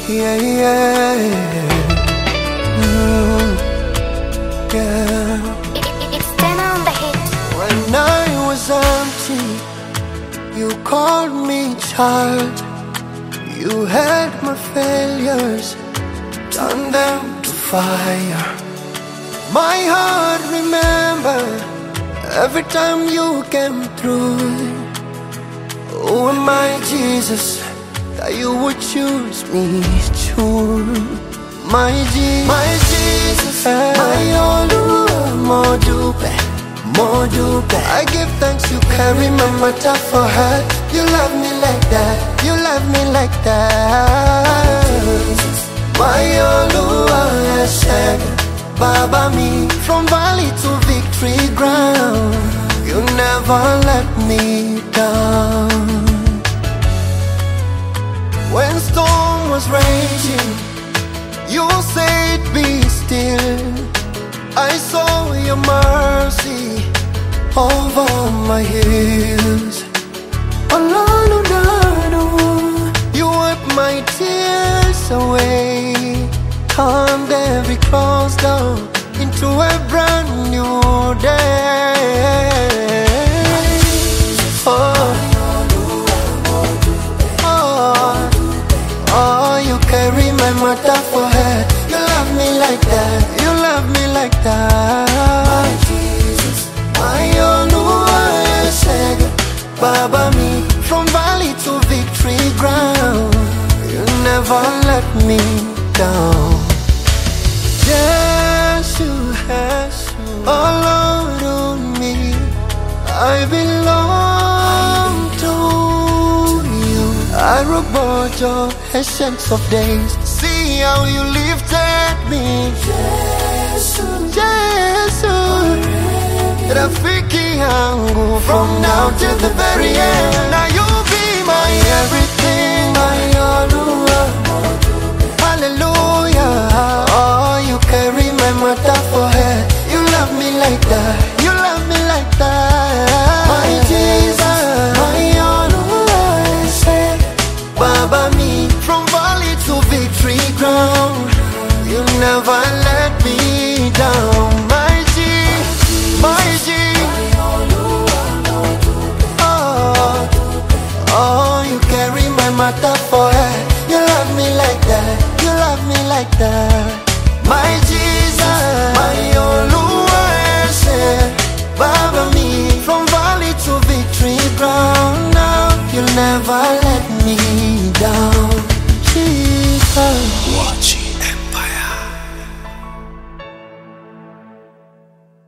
Yeah, yeah. Yeah. It's 10 on the hit. When I was empty, you called me child. You had my failures, turned them to fire. My heart remember every time you came through. Oh, am I Jesus that you would choose me? Choose my Jesus, my Oluwa, more do. I give thanks you carry my matter for her. You love me like that, you love me like that. My Oluwa, Baba me from valley to victory ground. You never let me down. When storm was raging, you said be still. I saw your mercy over my hills. You wiped my tears away, turned every closed door into a brand new day. Oh, you carry my matter for her. You love me like that, you love me like that. My Jesus, my Oluwa, Baba me from valley to victory ground. You never let me down. Jesus, oh Lord on me, I belong to you. I robot your essence of days. See how you lifted me. Jesus, Rafiki yangu from now till the very end. Now you be my everything, my Oluwa. Hallelujah. Oh, you carry my matter for her. You love me like that, you love me like that. My Jesus, my Oluwa, Baba me from valley to victory ground. You never let me down. My G, my G. Oh, you carry my matter for her. You love me like that, you love me like that. My Jesus, my Oluwa, Baba me from valley to victory ground. Now you'll never let me